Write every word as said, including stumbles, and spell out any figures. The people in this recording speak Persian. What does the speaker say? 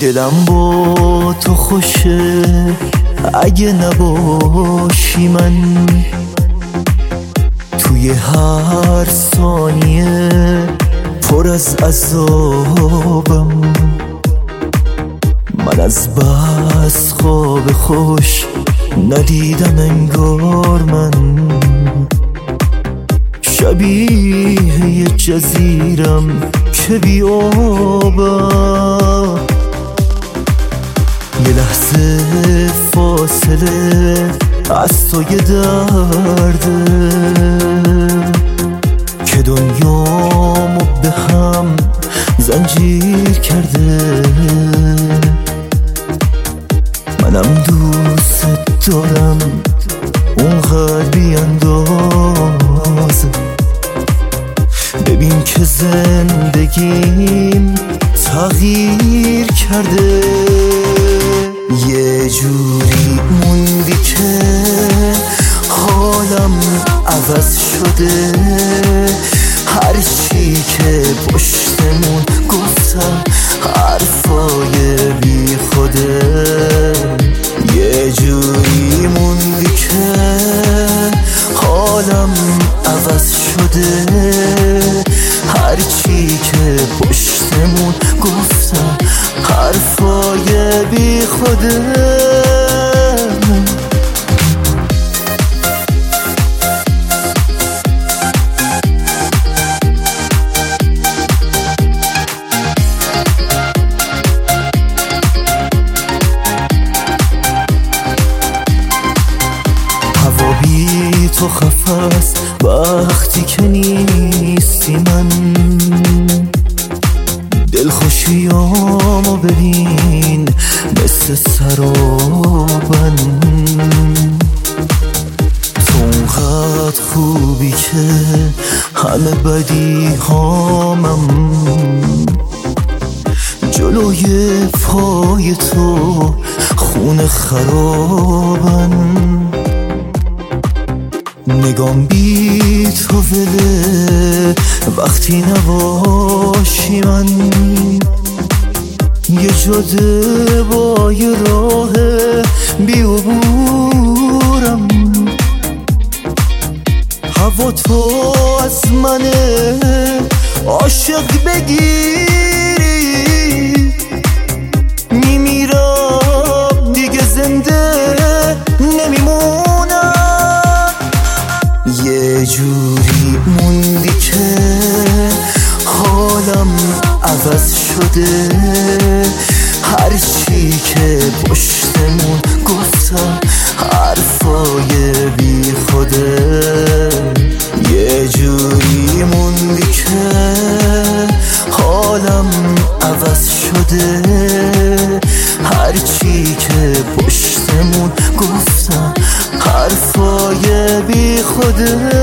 دلم با تو خوشه اگه نباشی من، توی هر ثانیه پر از عذابم. من از بس خواب خوش ندیدم انگار من، شبیه یه جزیرم که بی آبم. یه لحظه فاصله از تو یه درده که دنیامو به هم زنجیر کرده. منم دوست دارم اونقدر بی اندازه، ببین که زندگیم تغییر کرده. یه جوری موندی که حالم عوض شده، هر چی که پشتمون گفتم حرفای بی خوده. یه جوری موندی که حالم عوض شده، هر چی که پشتمون گفتم حرفای بی خوده. هوا بی تو خفست وقتی که نیستی، من دلخوشیامو ببین مثل سرابن. تو اونقدر خوبی که همه بدی هامم جلوی پای تو خون خرابن. نگام بی تو وله وقتی نباشی، من یه جاده با یه راه بی عبورم. هوا تو از منه عاشق بگیری، میمیرم دیگه زنده نمیمونم. یه جوری موندی که حالم عوض شده، هر چی که پشتمون گفتم حرفای بی خوده. یه جوری موندی که حالم عوض شده، هر چی که پشتمون گفتم حرفای بی خوده.